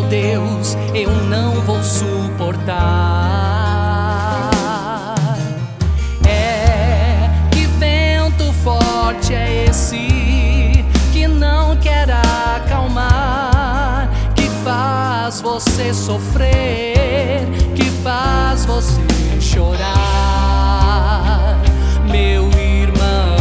meu Deus, eu não vou suportar. Que vento forte é esse que não quer acalmar, que faz você sofrer, que faz você chorar, meu irmão.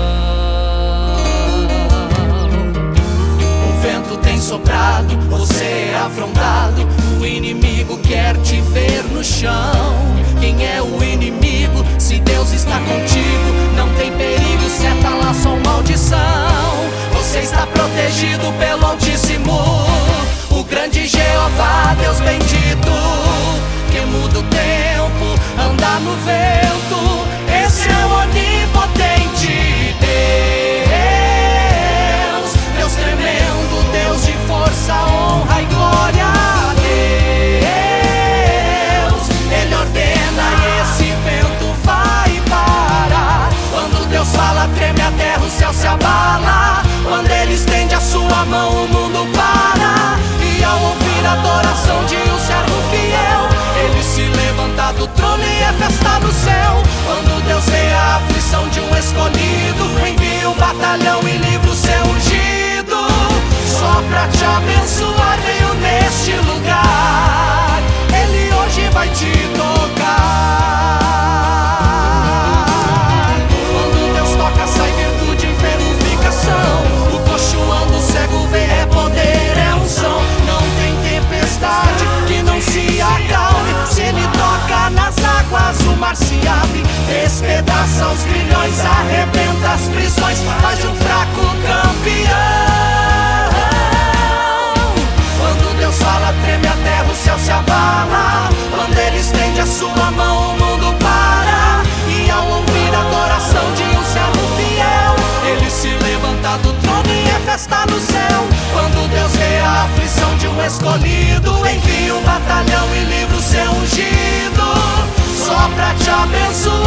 O vento tem soprado, você é afrontado, o inimigo quer te ver no chão. Quem é o inimigo? Se Deus está contigo, não tem perigo, seta lá só maldição. Você está protegido pelo Altíssimo, o grande Jeová, Deus bendito, que muda o tempo, anda no vento. Esse é o onipotente Deus, Deus tremendo, Deus de força, honra e glória a Deus. Ele ordena e esse vento vai parar. Quando Deus fala, treme a terra, o céu se abala. Quando Ele estende a sua mão, o mundo para. E ao ouvir a adoração de um servo fiel, Ele se levanta do trono e é festa no céu. Quando Deus vê a aflição de um escolhido, envia um batalhão e livra o seu ungido. Só pra te abençoar veio neste lugar, Ele hoje vai te tocar. Quando Deus toca sai virtude, enfermo fica são. O coxo anda, o cego vê, é poder, é unção. Não tem tempestade que não se acalme. Se Ele toca nas águas, o mar se abre, despedaça os grilhões, arrebenta as prisões, faz de um fraco campeão. Quando Deus fala, treme a terra, o céu se abala. Quando Ele estende a sua mão, o mundo para. E ao ouvir a adoração de um servo fiel, Ele se levanta do trono e é festa no céu. Quando Deus vê a aflição de um escolhido, envia um batalhão e livra o seu ungido. Só pra te abençoar